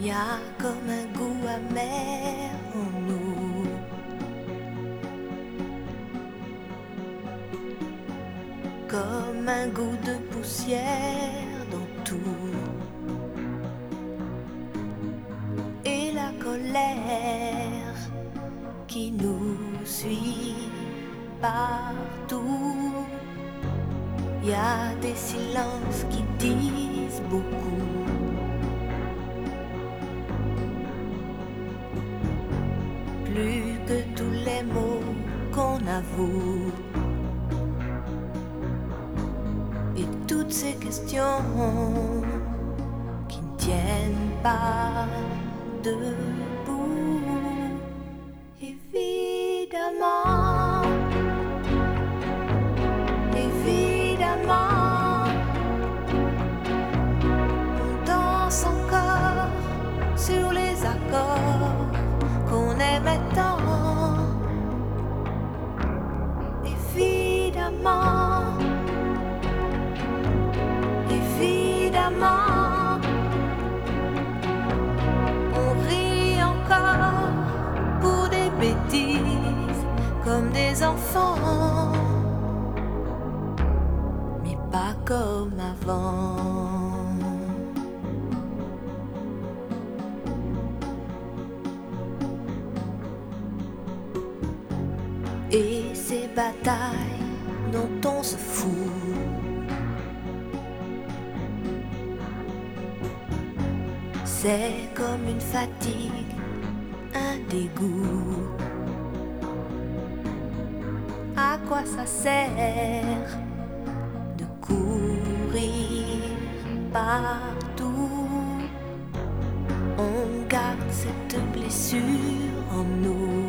y a comme un goût amer en nous. Comme un goût de poussière dans tout. Et la colère qui nous suit partout. Y a des silences qui disent beaucoup. Plus que tous les mots qu'on avoue. Et toutes ces questions qui ne tiennent pas debout. Évidemment, évidemment, on danse encore sur les accords qu'on aimait tant. Évidemment, évidemment, on rit encore pour des bêtises comme des enfants, mais pas comme avant. Et ces batailles dont on se fout, c'est comme une fatigue, un dégoût. À quoi ça sert de courir partout? On garde cette blessure en nous.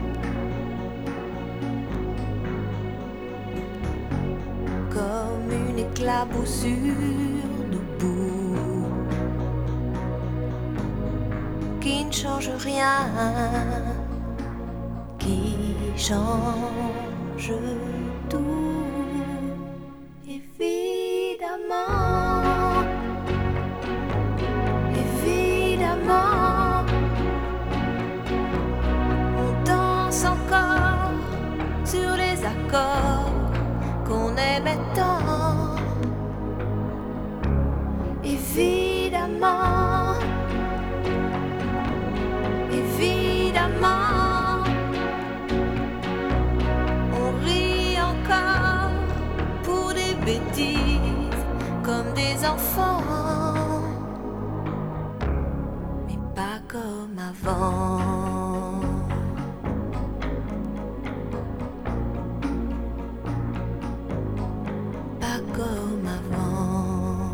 Comme une éclaboussure de boue qui ne change rien, qui change tout. Évidemment, évidemment, on danse encore sur les accords qu'on aimait tant. Évidemment, évidemment, on rit encore pour des bêtises comme des enfants, mais pas comme avant. Pas comme avant.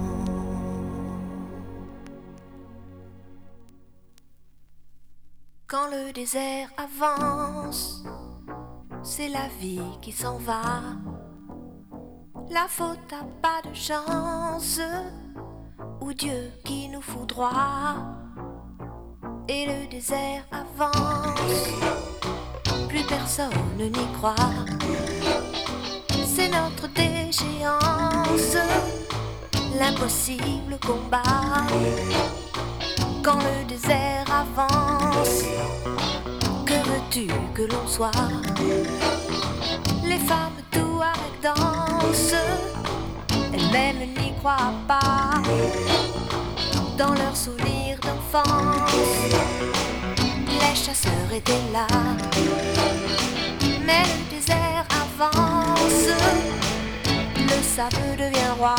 Quand le désert avance, c'est la vie qui s'en va. La faute a pas de chance, ou Dieu qui nous foudroie. Et le désert avance, plus personne n'y croit. C'est notre déchéance, l'impossible combat. Quand le désert avance, que veux-tu que l'on soit? Les femmes touareg dansent, elles-mêmes n'y croient pas. Dans leurs souvenirs d'enfance, les chasseurs étaient là. Mais le désert avance, le sable devient roi.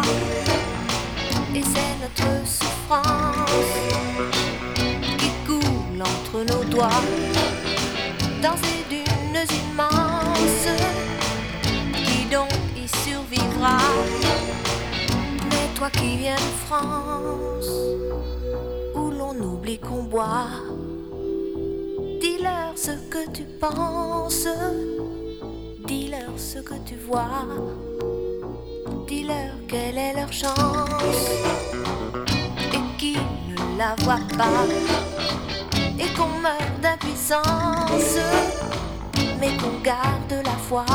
Et c'est notre souffrance qui coule entre nos doigts dans ces dunes immenses. Qui donc y survivra? Mais toi qui viens de France, où l'on oublie qu'on boit, dis-leur ce que tu penses, dis-leur ce que tu vois. Dis-leur quelle est leur chance et qui ne la voit pas. Et qu'on meurt d'impuissance, mais qu'on garde la foi.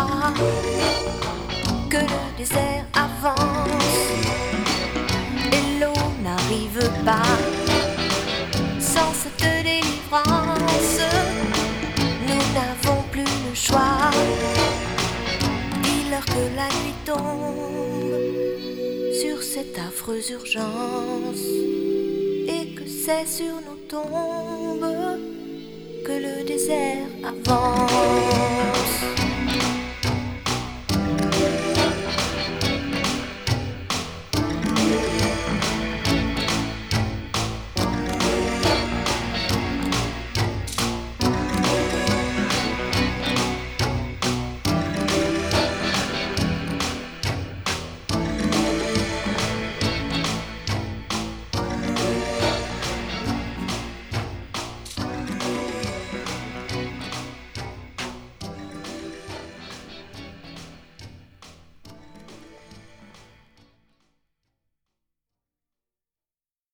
Que le désert avance et l'eau n'arrive pas. tombe sur cette affreuse urgence et que c'est sur nos tombes que le désert avance.